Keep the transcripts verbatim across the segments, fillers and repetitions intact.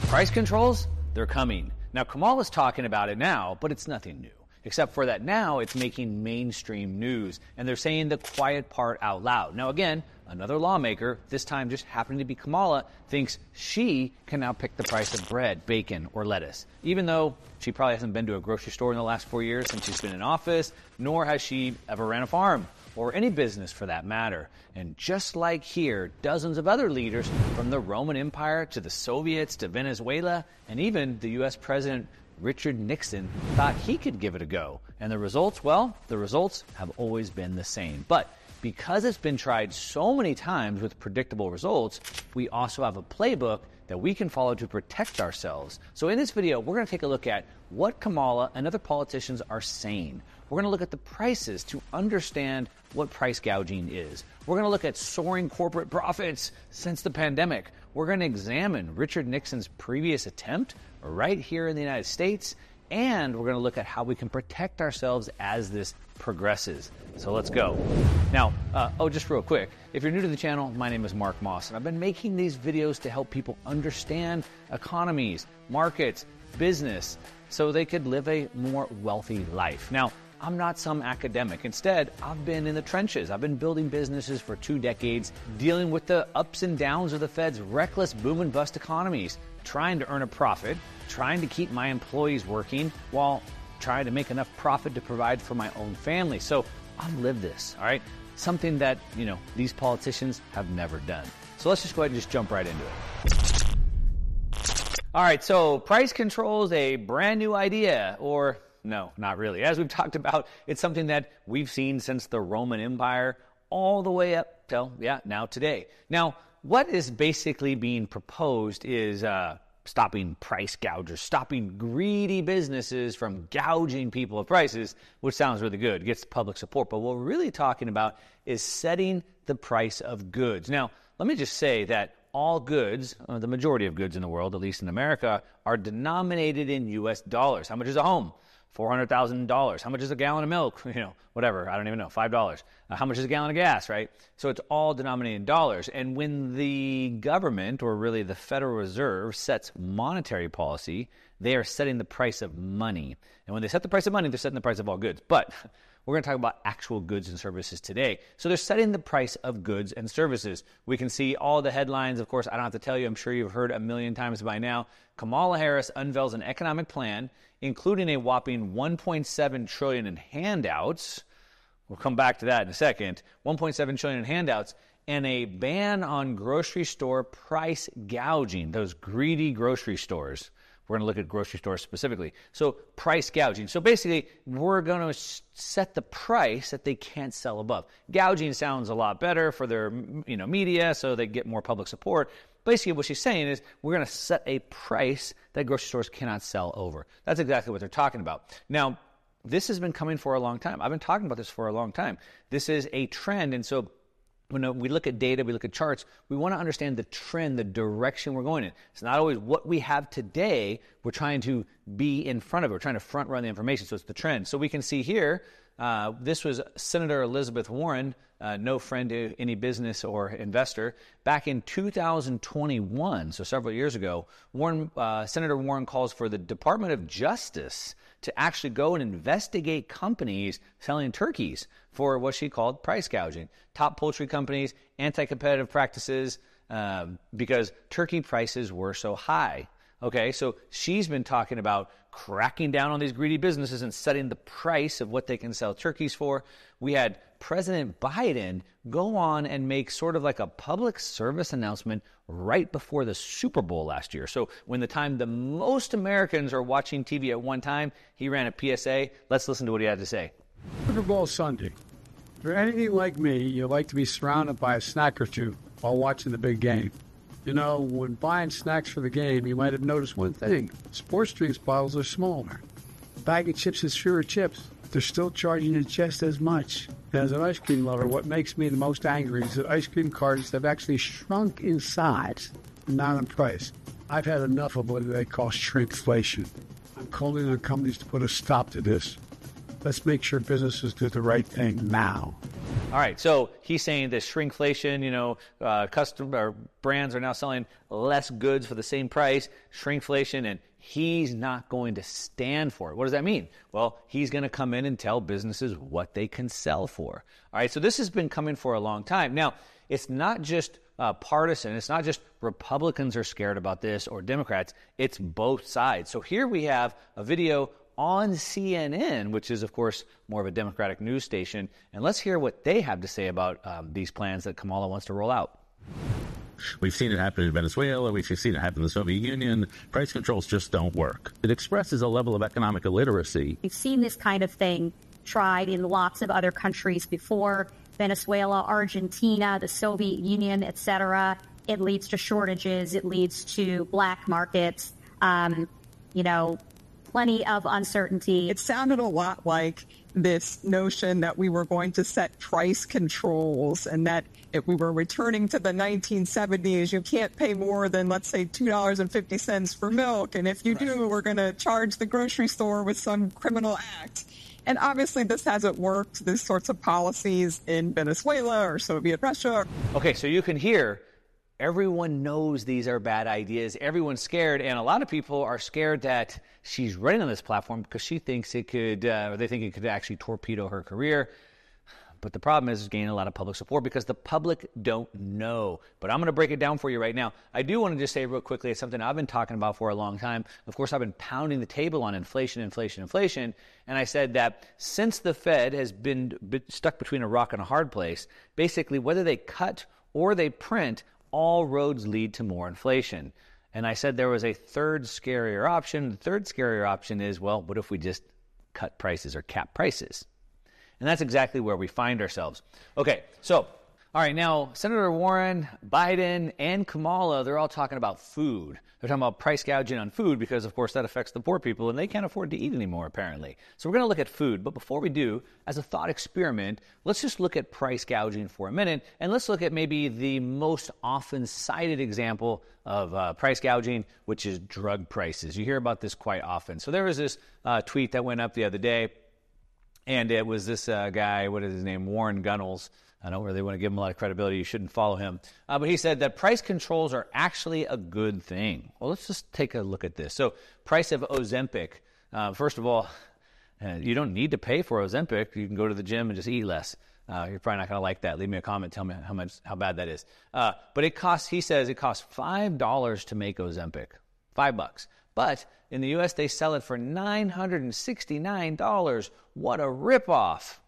Price controls, they're coming. Now, Kamala's talking about it now, but it's nothing new. Except for that now it's making mainstream news, and they're saying the quiet part out loud. Now, again, another lawmaker, this time just happening to be Kamala, thinks she can now pick the price of bread, bacon, or lettuce, even though she probably hasn't been to a grocery store in the last four years since she's been in office, nor has she ever ran a farm, or any business for that matter. And just like here, dozens of other leaders, from the Roman Empire to the Soviets to Venezuela, and even the U S President Richard Nixon, thought he could give it a go. And the results, well, the results have always been the same. But because it's been tried so many times with predictable results, we also have a playbook that we can follow to protect ourselves. So in this video, we're going to take a look at what Kamala and other politicians are saying. We're going to look at the prices to understand what price gouging is. We're going to look at soaring corporate profits since the pandemic. We're going to examine Richard Nixon's previous attempt right here in the United States, and we're going to look at how we can protect ourselves as this progresses. So let's go. Now, uh, oh, just real quick, if you're new to the channel, my name is Mark Moss, and I've been making these videos to help people understand economies, markets, business, so they could live a more wealthy life. Now, I'm not some academic. Instead, I've been in the trenches. I've been building businesses for two decades, dealing with the ups and downs of the Fed's reckless boom and bust economies, trying to earn a profit, trying to keep my employees working while trying to make enough profit to provide for my own family. So I've lived this, all right? Something that, you know, these politicians have never done. So let's just go ahead and just jump right into it. All right, so price control is a brand new idea, or no, not really. As we've talked about, it's something that we've seen since the Roman Empire all the way up till, yeah, now today. Now, what is basically being proposed is uh, stopping price gougers, stopping greedy businesses from gouging people of prices, which sounds really good, gets public support. But what we're really talking about is setting the price of goods. Now, let me just say that all goods, uh, the majority of goods in the world, at least in America, are denominated in U S dollars. How much is a home? four hundred thousand dollars. How much is a gallon of milk? You know, whatever. I don't even know. five dollars. Uh, how much is a gallon of gas, right? So it's all denominated in dollars. And when the government, or really the Federal Reserve, sets monetary policy, they are setting the price of money. And when they set the price of money, they're setting the price of all goods. But we're going to talk about actual goods and services today. So they're setting the price of goods and services. We can see all the headlines. Of course, I don't have to tell you. I'm sure you've heard a million times by now. Kamala Harris unveils an economic plan, including a whopping one point seven trillion dollars in handouts. We'll come back to that in a second. one point seven trillion dollars in handouts, and a ban on grocery store price gouging, those greedy grocery stores. We're going to look at grocery stores specifically. So price gouging. So basically, we're going to set the price that they can't sell above. Gouging sounds a lot better for their, you know, media, so they get more public support. Basically, what she's saying is we're going to set a price that grocery stores cannot sell over. That's exactly what they're talking about. Now, this has been coming for a long time. I've been talking about this for a long time. This is a trend, and so when we look at data, we look at charts, we want to understand the trend, the direction we're going in. It's not always what we have today. We're trying to be in front of it. We're trying to front run the information, so it's the trend. So we can see here, uh, this was Senator Elizabeth Warren, uh, no friend to any business or investor, back in two thousand twenty-one, so several years ago. Warren, uh, Senator Warren calls for the Department of Justice to actually go and investigate companies selling turkeys for what she called price gouging. Top poultry companies, anti-competitive practices, um, because turkey prices were so high. Okay, so she's been talking about cracking down on these greedy businesses and setting the price of what they can sell turkeys for. We had President Biden go on and make sort of like a public service announcement right before the Super Bowl last year. So when the time the most Americans are watching T V at one time, he ran a P S A. Let's listen to what he had to say. Super Bowl Sunday. If you're anything like me, you like to be surrounded by a snack or two while watching the big game. You know, when buying snacks for the game, you might have noticed one thing. Sports drinks bottles are smaller. A bag of chips is fewer chips, but they're still charging you just as much. And as an ice cream lover, what makes me the most angry is that ice cream cartons have actually shrunk in size, not in price. I've had enough of what they call shrinkflation. I'm calling on companies to put a stop to this. Let's make sure businesses do the right thing now. All right, so he's saying that shrinkflation, you know, uh, customer brands are now selling less goods for the same price, shrinkflation, and he's not going to stand for it. What does that mean? Well, he's going to come in and tell businesses what they can sell for. All right, so this has been coming for a long time. Now, it's not just uh, partisan. It's not just Republicans are scared about this or Democrats. It's both sides. So here we have a video on C N N, which is, of course, more of a Democratic news station. And let's hear what they have to say about um, these plans that Kamala wants to roll out. We've seen it happen in Venezuela. We've seen it happen in the Soviet Union. Price controls just don't work. It expresses a level of economic illiteracy. We've seen this kind of thing tried in lots of other countries before. Venezuela, Argentina, the Soviet Union, et cetera. It leads to shortages. It leads to black markets. Um, you know, plenty of uncertainty. It sounded a lot like this notion that we were going to set price controls and that if we were returning to the nineteen seventies, you can't pay more than, let's say, two dollars and fifty cents for milk. And if you right. do, we're going to charge the grocery store with some criminal act. And obviously this hasn't worked, these sorts of policies in Venezuela or Soviet Russia. Okay, so you can hear everyone knows these are bad ideas. Everyone's scared, and a lot of people are scared that she's running on this platform because she thinks it could, uh, or they think it could actually torpedo her career. But the problem is it's gaining a lot of public support because the public don't know. But I'm going to break it down for you right now. I do want to just say real quickly, it's something I've been talking about for a long time. Of course, I've been pounding the table on inflation, inflation, inflation. And I said that since the Fed has been, been stuck between a rock and a hard place, basically whether they cut or they print, all roads lead to more inflation. And I said there was a third scarier option. The third scarier option is, well, what if we just cut prices or cap prices? And that's exactly where we find ourselves. Okay, so, all right, now, Senator Warren, Biden, and Kamala, they're all talking about food. They're talking about price gouging on food because, of course, that affects the poor people, and they can't afford to eat anymore, apparently. So we're going to look at food. But before we do, as a thought experiment, let's just look at price gouging for a minute, and let's look at maybe the most often cited example of uh, price gouging, which is drug prices. You hear about this quite often. So there was this uh, tweet that went up the other day, and it was this uh, guy, what is his name, Warren Gunnels. I don't really want to give him a lot of credibility. You shouldn't follow him. Uh, but he said that price controls are actually a good thing. Well, let's just take a look at this. So price of Ozempic. Uh, first of all, uh, you don't need to pay for Ozempic. You can go to the gym and just eat less. Uh, you're probably not going to like that. Leave me a comment. Tell me how much, how bad that is. Uh, but it costs, he says, it costs five dollars to make Ozempic. Five bucks. But in the U S, they sell it for nine hundred sixty-nine dollars. What a ripoff.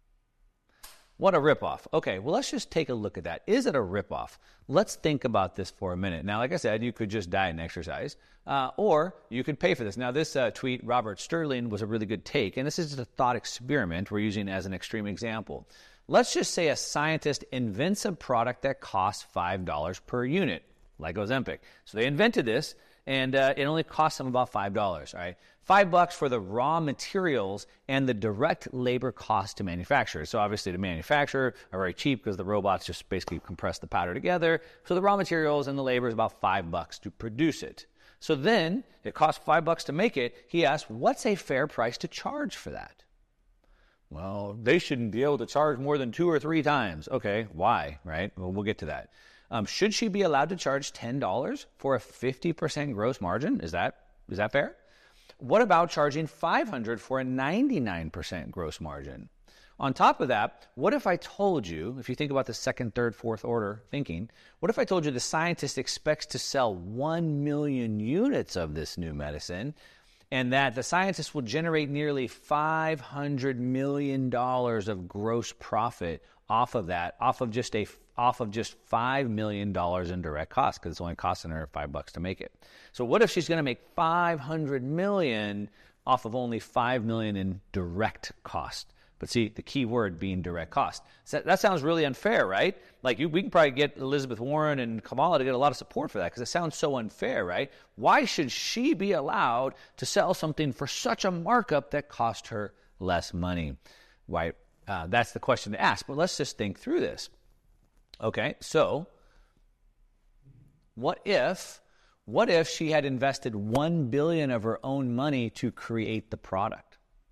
What a ripoff. Okay, well, let's just take a look at that. Is it a ripoff? Let's think about this for a minute. Now, like I said, you could just diet and exercise, uh, or you could pay for this. Now, this uh, tweet, Robert Sterling, was a really good take, and this is just a thought experiment we're using as an extreme example. Let's just say a scientist invents a product that costs five dollars per unit, like Ozempic. So they invented this, and uh, it only costs them about five dollars, all right? Five bucks for the raw materials and the direct labor cost to manufacture. So obviously to manufacture are very cheap because the robots just basically compress the powder together. So the raw materials and the labor is about five bucks to produce it. So then it costs five bucks to make it. He asked, what's a fair price to charge for that? Well, they shouldn't be able to charge more than two or three times. Okay, why, right? Well, we'll get to that. Um, should she be allowed to charge ten dollars for a fifty percent gross margin? Is that is that fair? What about charging five hundred dollars for a ninety-nine percent gross margin? On top of that, what if I told you, if you think about the second, third, fourth order thinking, what if I told you the scientist expects to sell one million units of this new medicine, and that the scientist will generate nearly five hundred million dollars of gross profit off of that, off of just a off of just five million dollars in direct costs, because it's only costing her five bucks to make it. So what if she's going to make five hundred million dollars off of only five million dollars in direct cost? But see, the key word being direct cost. So that sounds really unfair, right? Like you, we can probably get Elizabeth Warren and Kamala to get a lot of support for that because it sounds so unfair, right? Why should she be allowed to sell something for such a markup that cost her less money? Why? Uh, that's the question to ask. But let's just think through this. Okay, so what if, what if she had invested one billion dollars of her own money to create the product?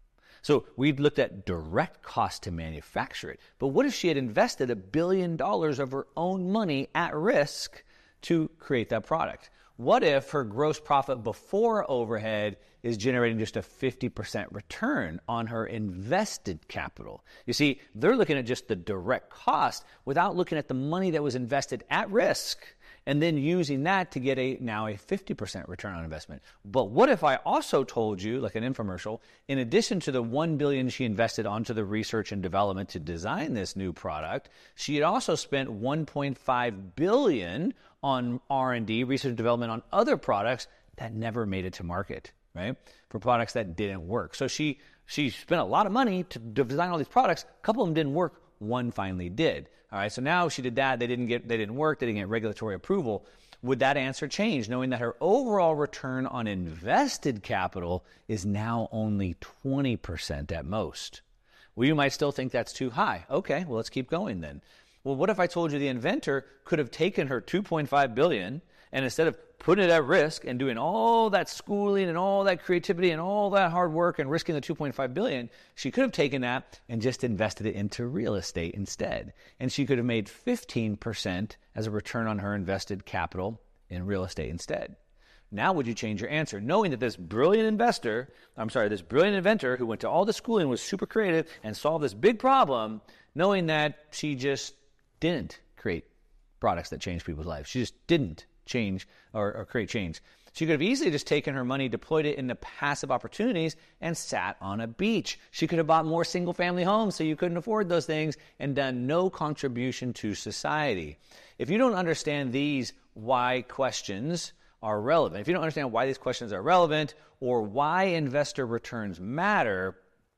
So we'd looked at direct cost to manufacture it. But what if she had invested a billion dollars of her own money at risk to create that product? What if her gross profit before overhead is generating just a fifty percent return on her invested capital? You see, they're looking at just the direct cost without looking at the money that was invested at risk and then using that to get a now a fifty percent return on investment. But what if I also told you, like an infomercial, in addition to the one billion dollars she invested onto the research and development to design this new product, she had also spent one point five billion dollars on R and D, research and development, on other products that never made it to market, right? For products that didn't work. So she she spent a lot of money to design all these products. A couple of them didn't work. One finally did. All right, so now she did that. They didn't get they didn't work. They didn't get regulatory approval. Would that answer change, knowing that her overall return on invested capital is now only twenty percent at most? Well, you might still think that's too high. Okay, well, let's keep going then. Well, what if I told you the inventor could have taken her two point five billion dollars and instead of putting it at risk and doing all that schooling and all that creativity and all that hard work and risking the two point five billion dollars, she could have taken that and just invested it into real estate instead. And she could have made fifteen percent as a return on her invested capital in real estate instead. Now would you change your answer, knowing that this brilliant investor, I'm sorry, this brilliant inventor who went to all the schooling, was super creative and solved this big problem, knowing that she just didn't create products that change people's lives. She just didn't change or, or create change. She could have easily just taken her money, deployed it into passive opportunities, and sat on a beach. She could have bought more single-family homes so you couldn't afford those things and done no contribution to society. If you don't understand these why questions are relevant, if you don't understand why these questions are relevant or why investor returns matter,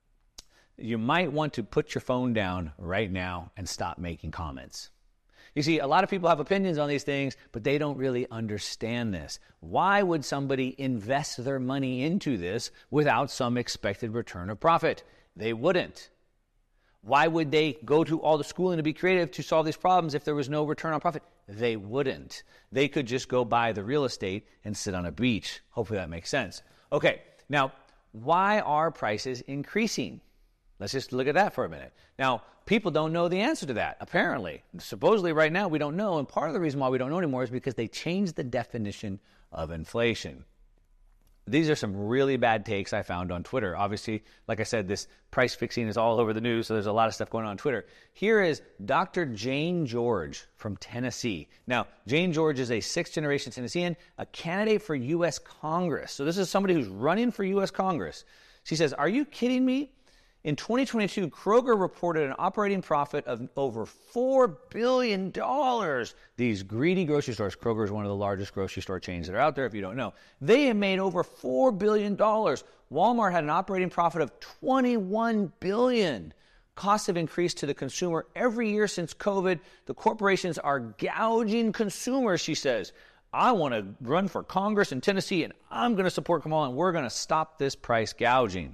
you might want to put your phone down right now and stop making comments. You see, a lot of people have opinions on these things, but they don't really understand this. Why would somebody invest their money into this without some expected return of profit? They wouldn't. Why would they go to all the schooling to be creative to solve these problems if there was no return on profit? They wouldn't. They could just go buy the real estate and sit on a beach. Hopefully that makes sense. Okay, now, why are prices increasing? Let's just look at that for a minute. Now, people don't know the answer to that, apparently. Supposedly right now we don't know, and part of the reason why we don't know anymore is because they changed the definition of inflation. These are some really bad takes I found on Twitter. Obviously, like I said, this price fixing is all over the news, so there's a lot of stuff going on on Twitter. Here is Doctor Jane George from Tennessee. Now, Jane George is a sixth-generation Tennessean, a candidate for U S Congress. So this is somebody who's running for U S Congress. She says, "Are you kidding me? In twenty twenty-two, Kroger reported an operating profit of over four billion dollars. These greedy grocery stores, Kroger is one of the largest grocery store chains that are out there, if you don't know. They have made over four billion dollars. Walmart had an operating profit of twenty-one billion dollars. Costs have increased to the consumer every year since COVID. The corporations are gouging consumers," she says. "I want to run for Congress in Tennessee, and I'm going to support Kamala, and we're going to stop this price gouging."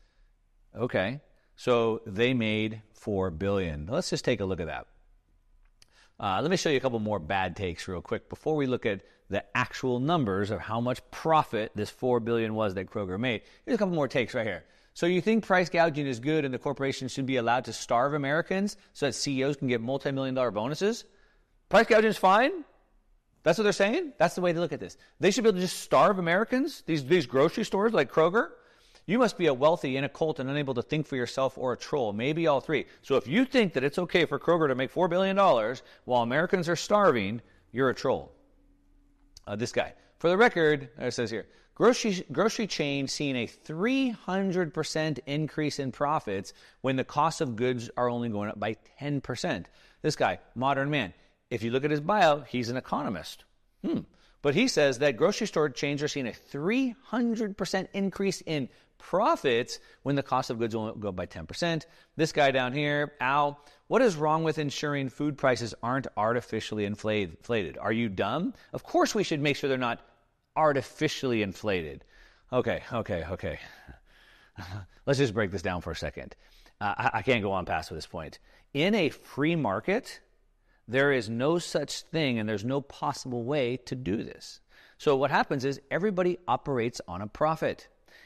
Okay, so they made four billion dollars. Let's just take a look at that. Uh, let me show you a couple more bad takes real quick before we look at the actual numbers of how much profit this four billion dollars was that Kroger made. Here's a couple more takes right here. So you think price gouging is good and the corporations should be allowed to starve Americans so that C E Os can get multi-million dollar bonuses? Price gouging is fine? That's what they're saying? That's the way to look at this. They should be able to just starve Americans, these, these grocery stores like Kroger? You must be a wealthy, in a cult, and unable to think for yourself, or a troll. Maybe all three. So if you think that it's okay for Kroger to make four billion dollars while Americans are starving, you're a troll. Uh, this guy. For the record, it says here, grocery, grocery chain seeing a three hundred percent increase in profits when the cost of goods are only going up by ten percent. This guy, modern man. If you look at his bio, he's an economist. Hmm. But he says that grocery store chains are seeing a three hundred percent increase in profits when the cost of goods will go up by ten percent. This guy down here, Al, what is wrong with ensuring food prices aren't artificially inflated? Are you dumb? Of course we should make sure they're not artificially inflated. Okay, okay, okay. Let's just break this down for a second. Uh, I, I can't go on past this point. In a free market, there is no such thing and there's no possible way to do this. So what happens is everybody operates on a profit.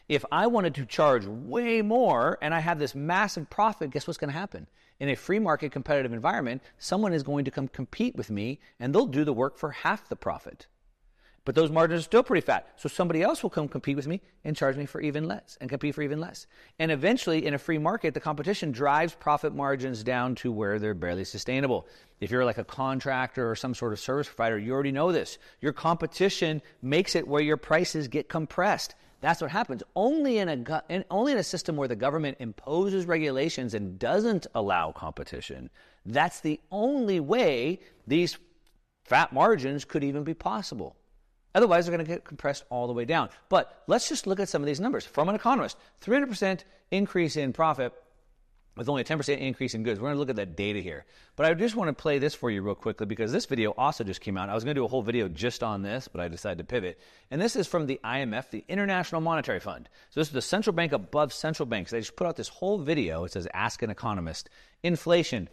If I wanted to charge way more and I have this massive profit, guess what's going to happen? In a free market competitive environment, someone is going to come compete with me and they'll do the work for half the profit. But those margins are still pretty fat. So somebody else will come compete with me and charge me for even less and compete for even less. And eventually, in a free market, the competition drives profit margins down to where they're barely sustainable. If you're like a contractor or some sort of service provider, you already know this. Your competition makes it where your prices get compressed. That's what happens. Only in a go- in, only in a system where the government imposes regulations and doesn't allow competition, that's the only way these fat margins could even be possible. Otherwise, they're going to get compressed all the way down. But let's just look at some of these numbers. From an economist, three hundred percent increase in profit with only a ten percent increase in goods. We're going to look at that data here. But I just want to play this for you real quickly because this video also just came out. I was going to do a whole video just on this, but I decided to pivot. And this is from the I M F, the International Monetary Fund. So this is the central bank above central banks. They just put out this whole video. It says, Ask an Economist. Inflation.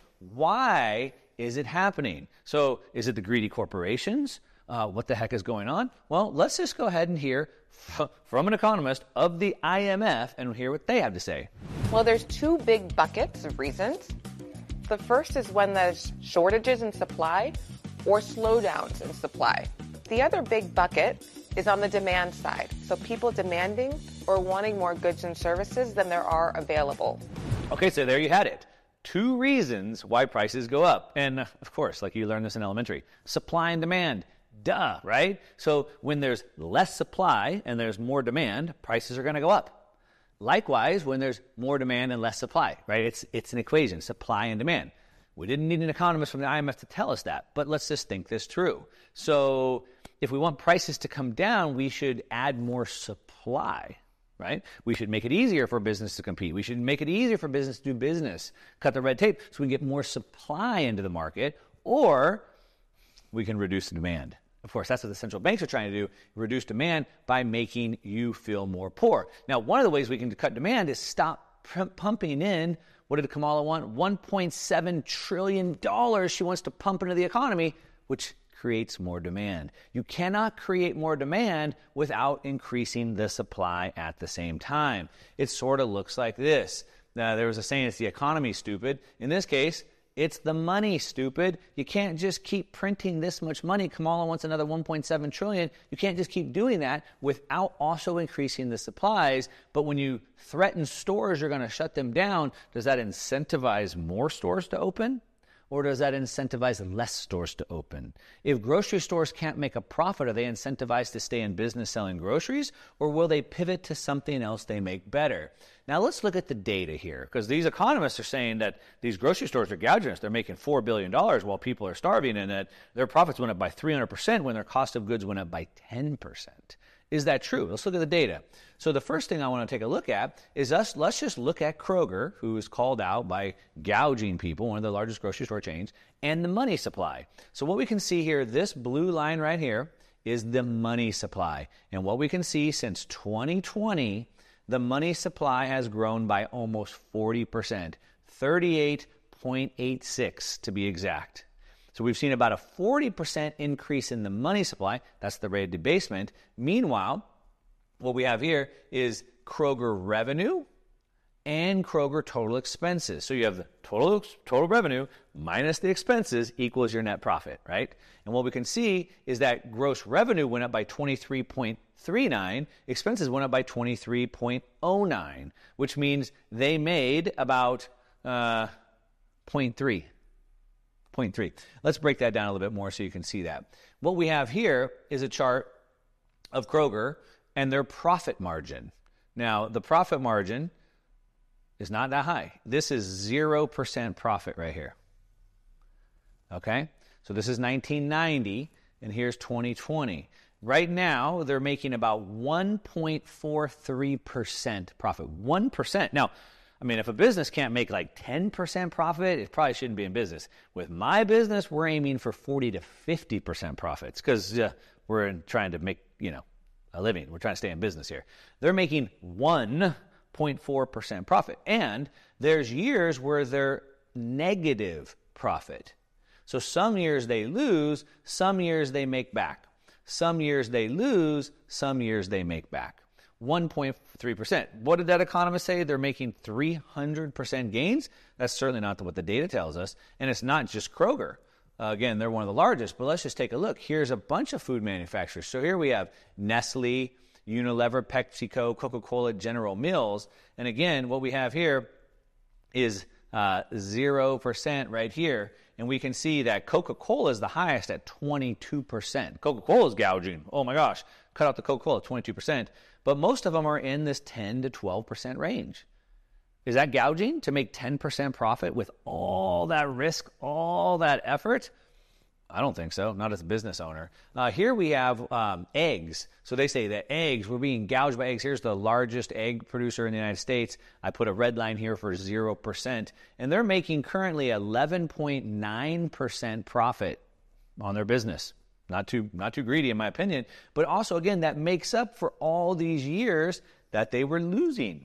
Why is it happening? So is it the greedy corporations? Uh, what the heck is going on? Well, let's just go ahead and hear f- from an economist of the I M F and hear what they have to say. Well, there's two big buckets of reasons. The first is when there's shortages in supply or slowdowns in supply. The other big bucket is on the demand side. So people demanding or wanting more goods and services than there are available. Okay, so there you had it. Two reasons why prices go up. And of course, like you learned this in elementary, supply and demand. Duh, right? So when there's less supply and there's more demand, prices are going to go up. Likewise, when there's more demand and less supply, right? It's it's an equation, supply and demand. We didn't need an economist from the I M F to tell us that, but let's just think this through. So if we want prices to come down, we should add more supply, right? We should make it easier for business to compete. We should make it easier for business to do business, cut the red tape so we can get more supply into the market, or we can reduce the demand. Of course, that's what the central banks are trying to do, reduce demand by making you feel more poor. Now, one of the ways we can cut demand is stop p- pumping in, what did Kamala want? one point seven trillion dollars she wants to pump into the economy, which creates more demand. You cannot create more demand without increasing the supply at the same time. It sort of looks like this. Now, there was a saying, it's the economy, stupid. In this case, it's the money, stupid. You can't just keep printing this much money. Kamala wants another one point seven trillion dollars. You can't just keep doing that without also increasing the supplies. But when you threaten stores, you're going to shut them down. Does that incentivize more stores to open? Or does that incentivize less stores to open? If grocery stores can't make a profit, are they incentivized to stay in business selling groceries? Or will they pivot to something else they make better? Now let's look at the data here, because these economists are saying that these grocery stores are gouging us. They're making four billion dollars while people are starving, and that their profits went up by three hundred percent when their cost of goods went up by ten percent. Is that true? Let's look at the data. So the first thing I want to take a look at is us. Let's just look at Kroger, who is called out by gouging people, one of the largest grocery store chains, and the money supply. So what we can see here, this blue line right here, is the money supply. And what we can see since twenty twenty, the money supply has grown by almost forty percent, thirty-eight point eight six to be exact. So we've seen about a forty percent increase in the money supply. That's the rate of debasement. Meanwhile, what we have here is Kroger revenue and Kroger total expenses. So you have the total total revenue minus the expenses equals your net profit, right? And what we can see is that gross revenue went up by twenty-three point three nine, expenses went up by twenty-three point oh nine, which means they made about uh, zero point three. zero point three. Let's break that down a little bit more so you can see that. What we have here is a chart of Kroger and their profit margin. Now, the profit margin is not that high. This is zero percent profit right here. Okay? So this is nineteen ninety, and here's twenty twenty. Right now, they're making about one point four three percent profit. one percent. Now, I mean, if a business can't make like ten percent profit, it probably shouldn't be in business. With my business, we're aiming for forty to fifty percent profits because uh, we're in trying to make, you know, a living. We're trying to stay in business here. They're making one point four percent profit. And there's years where they're negative profit. So some years they lose, some years they make back. Some years they lose, some years they make back. one point three percent. What did that economist say? They're making three hundred percent gains? That's certainly not what the data tells us. And it's not just Kroger. Uh, again, they're one of the largest, but let's just take a look. Here's a bunch of food manufacturers. So here we have Nestle, Unilever, PepsiCo, Coca-Cola, General Mills. And again, what we have here is uh, zero percent right here. And we can see that Coca-Cola is the highest at twenty-two percent. Coca-Cola is gouging. Oh my gosh, cut out the Coca-Cola, twenty-two percent. But most of them are in this ten to twelve percent range. Is that gouging to make ten percent profit with all that risk, all that effort? I don't think so, not as a business owner. Uh, here we have um, eggs. So they say that eggs, we're being gouged by eggs. Here's the largest egg producer in the United States. I put a red line here for zero percent. And they're making currently eleven point nine percent profit on their business. Not too, not too greedy in my opinion. But also, again, that makes up for all these years that they were losing.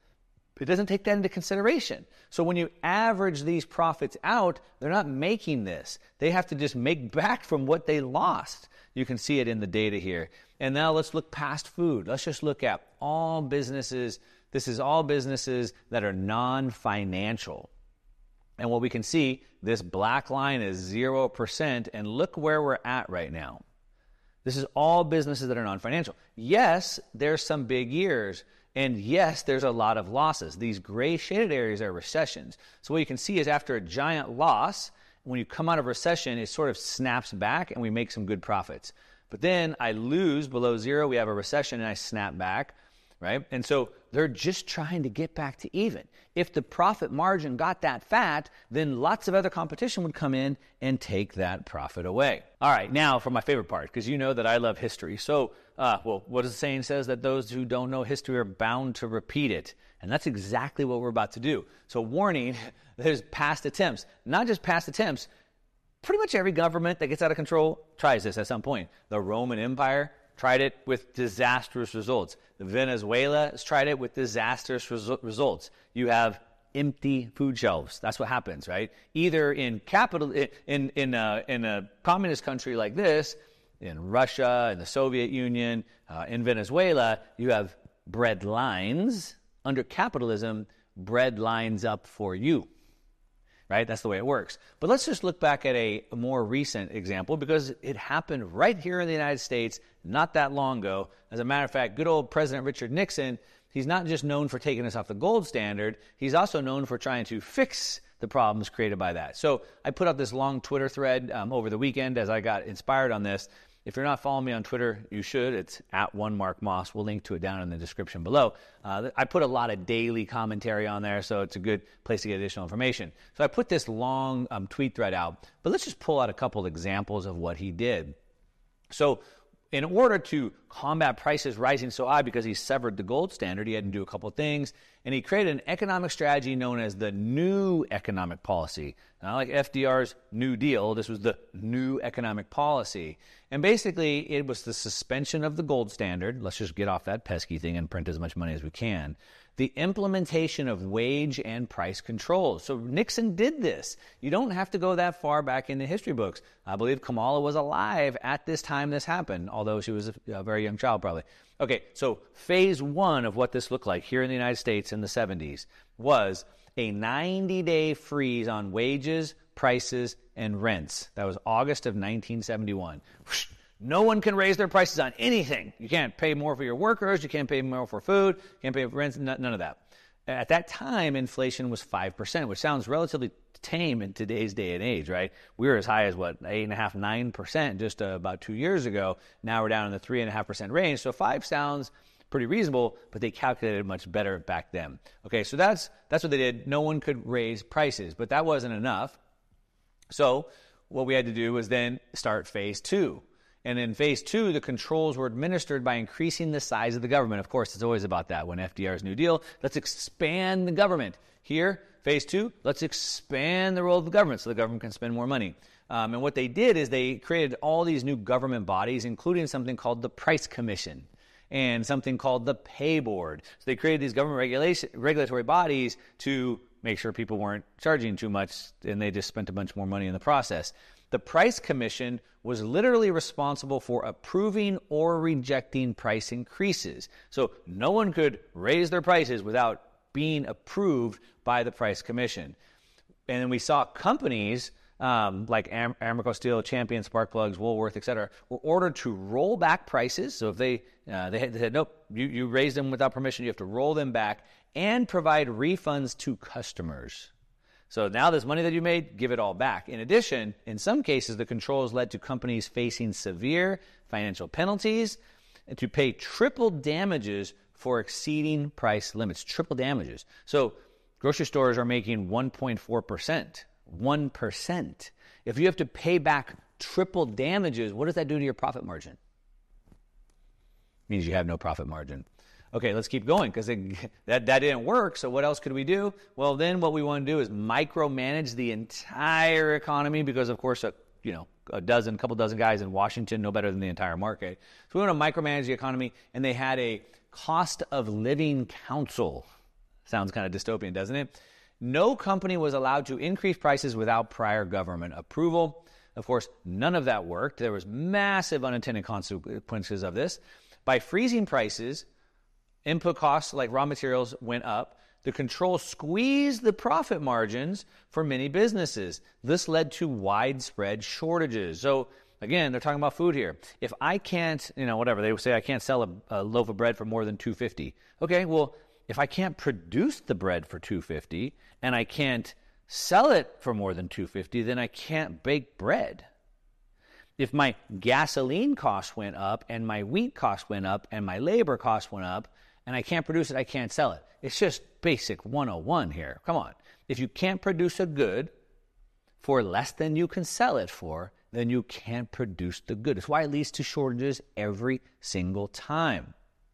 It doesn't take that into consideration. So when you average these profits out, they're not making this. They have to just make back from what they lost. You can see it in the data here. And now let's look past food. Let's just look at all businesses. This is all businesses that are non-financial. And what we can see, this black line is zero percent. And look where we're at right now. This is all businesses that are non-financial. Yes, there's some big years. And yes, there's a lot of losses. These gray shaded areas are recessions. So what you can see is after a giant loss, when you come out of recession, it sort of snaps back and we make some good profits. But then I lose below zero, we have a recession and I snap back, right? And so they're just trying to get back to even. If the profit margin got that fat, then lots of other competition would come in and take that profit away. All right, now for my favorite part, because you know that I love history. So, uh, well, what does the saying says? That those who don't know history are bound to repeat it. And that's exactly what we're about to do. So warning, there's past attempts. Not just past attempts. Pretty much every government that gets out of control tries this at some point. The Roman Empire tried it with disastrous results. The Venezuela has tried it with disastrous resu- results. You have empty food shelves. That's what happens, right? Either in capital, in in a, in a communist country like this, in Russia, in the Soviet Union, uh, in Venezuela, you have bread lines. Under capitalism, bread lines up for you. Right? That's the way it works. But let's just look back at a more recent example because it happened right here in the United States not that long ago. As a matter of fact, good old President Richard Nixon, he's not just known for taking us off the gold standard, he's also known for trying to fix the problems created by that. So I put up this long Twitter thread um, over the weekend as I got inspired on this. If you're not following me on Twitter, you should. It's at one Mark Moss. We'll link to it down in the description below. Uh, I put a lot of daily commentary on there, so it's a good place to get additional information. So I put this long um, tweet thread out, but let's just pull out a couple of examples of what he did. So in order to combat prices rising so high because he severed the gold standard, he had to do a couple of things, and he created an economic strategy known as the New Economic Policy. Not like F D R's New Deal, this was the New Economic Policy. And basically, it was the suspension of the gold standard. Let's just get off that pesky thing and print as much money as we can. The implementation of wage and price controls. So Nixon did this. You don't have to go that far back in the history books. I believe Kamala was alive at this time this happened, although she was a, a very young child probably. Okay, so phase one of what this looked like here in the United States in the seventies was a ninety-day freeze on wages, prices, and rents. That was August of nineteen seventy-one. No one can raise their prices on anything. You can't pay more for your workers. You can't pay more for food. You can't pay for rent. None of that. At that time, inflation was five percent, which sounds relatively tame in today's day and age, right? We were as high as, what, eight point five, nine percent just uh, about two years ago. Now we're down in the three point five percent range. So five sounds pretty reasonable, but they calculated much better back then. Okay, so that's that's what they did. No one could raise prices, but that wasn't enough. So what we had to do was then start phase two. And in phase two, the controls were administered by increasing the size of the government. Of course, it's always about that. When F D R's New Deal, let's expand the government. Here, phase two, let's expand the role of the government so the government can spend more money. Um, and what they did is they created all these new government bodies, including something called the Price Commission and something called the Pay Board. So they created these government regulation, regulatory bodies to make sure people weren't charging too much, and they just spent a bunch more money in the process. The price commission was literally responsible for approving or rejecting price increases. So no one could raise their prices without being approved by the price commission. And then we saw companies um, like Am- Amoco Steel, Champion, Spark Plugs, Woolworth, et cetera, were ordered to roll back prices. So if they uh, they, had, they said, nope, you, you raised them without permission, you have to roll them back and provide refunds to customers. So now this money that you made, give it all back. In addition, in some cases, the controls led to companies facing severe financial penalties and to pay triple damages for exceeding price limits. Triple damages. So grocery stores are making one point four percent. one percent. If you have to pay back triple damages, what does that do to your profit margin? It means you have no profit margin. Okay, let's keep going because that, that didn't work. So what else could we do? Well, then what we want to do is micromanage the entire economy because, of course, a, you know, a dozen, couple dozen guys in Washington know better than the entire market. So we want to micromanage the economy, and they had a cost of living council. Sounds kind of dystopian, doesn't it? No company was allowed to increase prices without prior government approval. Of course, none of that worked. There was massive unintended consequences of this. By freezing prices, input costs like raw materials went up. The control squeezed the profit margins for many businesses. This led to widespread shortages. So again, they're talking about food here. If I can't, you know, whatever, they would say I can't sell a, a loaf of bread for more than two dollars and fifty cents. Okay, well, if I can't produce the bread for two dollars and fifty cents and I can't sell it for more than two dollars and fifty cents, then I can't bake bread. If my gasoline costs went up and my wheat costs went up and my labor costs went up and I can't produce it, I can't sell it. It's just basic one oh one here. Come on. If you can't produce a good for less than you can sell it for, then you can't produce the good. It's why it leads to shortages every single time.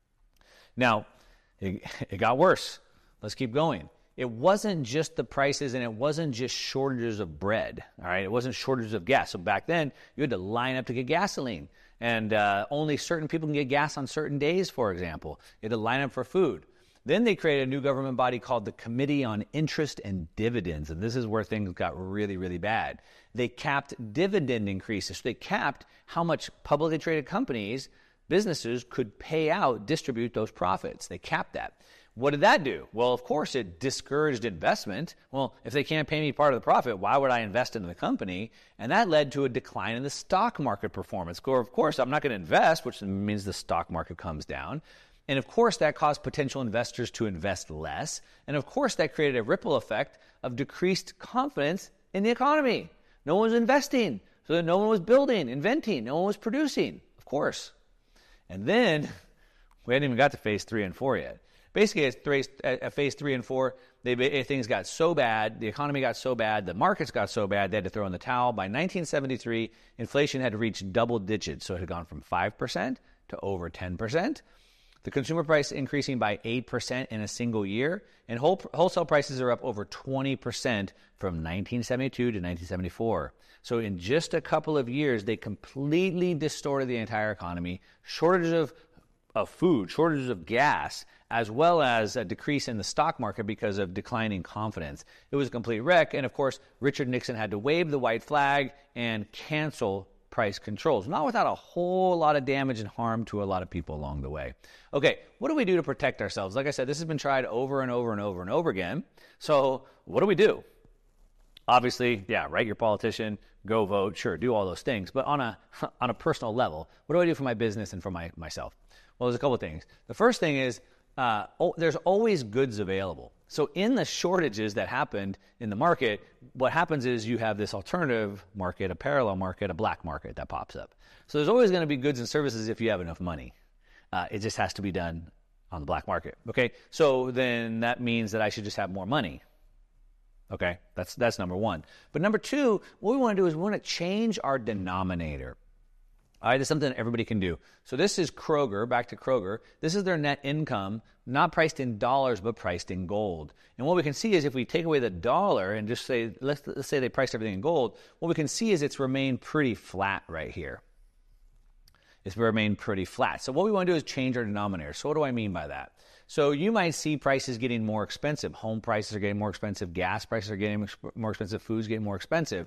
Now, it, it got worse. Let's keep going. It wasn't just the prices and it wasn't just shortages of bread, all right? It wasn't shortages of gas. So back then, you had to line up to get gasoline. And uh, only certain people can get gas on certain days, for example. You had to line up for food. Then they created a new government body called the Committee on Interest and Dividends. And this is where things got really, really bad. They capped dividend increases. So they capped how much publicly traded companies, businesses, could pay out, distribute those profits. They capped that. What did that do? Well, of course, it discouraged investment. Well, if they can't pay me part of the profit, why would I invest in the company? And that led to a decline in the stock market performance. Of course, I'm not going to invest, which means the stock market comes down. And of course, that caused potential investors to invest less. And of course, that created a ripple effect of decreased confidence in the economy. No one was investing, so no one was building, inventing, no one was producing, of course. And then, we hadn't even got to phase three and four yet. Basically, at phase three and four, they, things got so bad, the economy got so bad, the markets got so bad, they had to throw in the towel. By nineteen seventy-three, inflation had reached double digits, so it had gone from five percent to over ten percent. The consumer price increasing by eight percent in a single year, and wholesale prices are up over twenty percent from nineteen seventy-two to nineteen seventy-four. So in just a couple of years, they completely distorted the entire economy. Shortages of, of food, shortages of gas, as well as a decrease in the stock market because of declining confidence. It was a complete wreck, and of course, Richard Nixon had to wave the white flag and cancel price controls, not without a whole lot of damage and harm to a lot of people along the way. Okay, what do we do to protect ourselves? Like I said, this has been tried over and over and over and over again. So what do we do? Obviously, yeah, write your politician, go vote, sure, do all those things. But on a on a personal level, what do I do for my business and for my myself? Well, there's a couple of things. The first thing is uh, oh, there's always goods available. So in the shortages that happened in the market, what happens is you have this alternative market, a parallel market, a black market that pops up. So there's always going to be goods and services if you have enough money. Uh, it just has to be done on the black market. Okay, so then that means that I should just have more money. Okay, that's that's number one. But number two, what we want to do is we want to change our denominator. All right, this is something that everybody can do. So this is Kroger, back to Kroger. This is their net income, not priced in dollars, but priced in gold. And what we can see is if we take away the dollar and just say, let's, let's say they priced everything in gold, what we can see is it's remained pretty flat right here. It's remained pretty flat. So what we want to do is change our denominator. So what do I mean by that? So you might see prices getting more expensive. Home prices are getting more expensive. Gas prices are getting more expensive. Foods getting more expensive.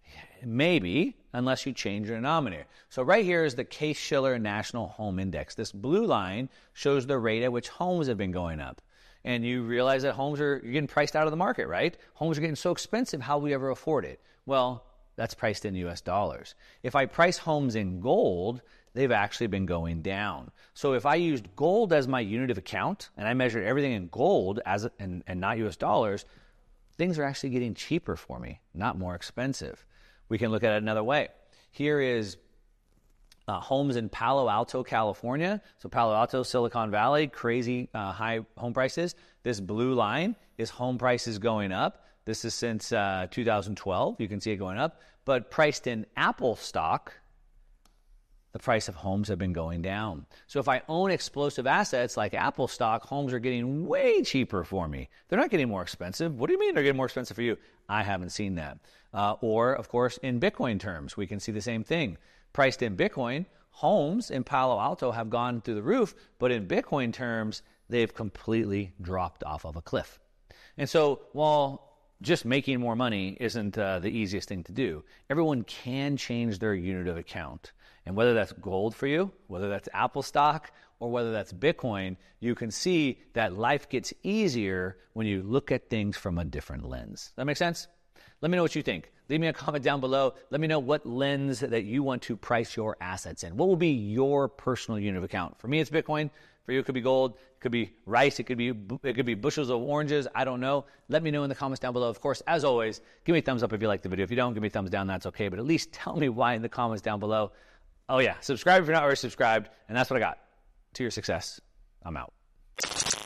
Maybe, unless you change your denominator. So right here is the Case-Shiller National Home Index. This blue line shows the rate at which homes have been going up. And you realize that homes are you're getting priced out of the market, right? Homes are getting so expensive, how will we ever afford it? Well, that's priced in U S dollars. If I price homes in gold, they've actually been going down. So if I used gold as my unit of account, and I measured everything in gold as and, and not U S dollars, things are actually getting cheaper for me, not more expensive. We can look at it another way. Here is uh, homes in Palo Alto, California. So Palo Alto, Silicon Valley, crazy uh, high home prices. This blue line is home prices going up. This is since uh, two thousand twelve. You can see it going up. But priced in Apple stock, the price of homes have been going down. So if I own explosive assets like Apple stock, homes are getting way cheaper for me. They're not getting more expensive. What do you mean they're getting more expensive for you? I haven't seen that. Uh, or, of course, in Bitcoin terms, we can see the same thing. Priced in Bitcoin, homes in Palo Alto have gone through the roof, but in Bitcoin terms, they've completely dropped off of a cliff. And so while just making more money isn't uh, the easiest thing to do, everyone can change their unit of account. And whether that's gold for you, whether that's Apple stock, or whether that's Bitcoin, you can see that life gets easier when you look at things from a different lens. Does that make sense? Let me know what you think. Leave me a comment down below. Let me know what lens that you want to price your assets in. What will be your personal unit of account? For me, it's Bitcoin. For you, it could be gold. It could be rice. It could be it could be bushels of oranges. I don't know. Let me know in the comments down below. Of course, as always, give me a thumbs up if you like the video. If you don't, give me a thumbs down. That's okay. But at least tell me why in the comments down below. Oh, yeah. Subscribe if you're not already subscribed. And that's what I got. To your success. I'm out.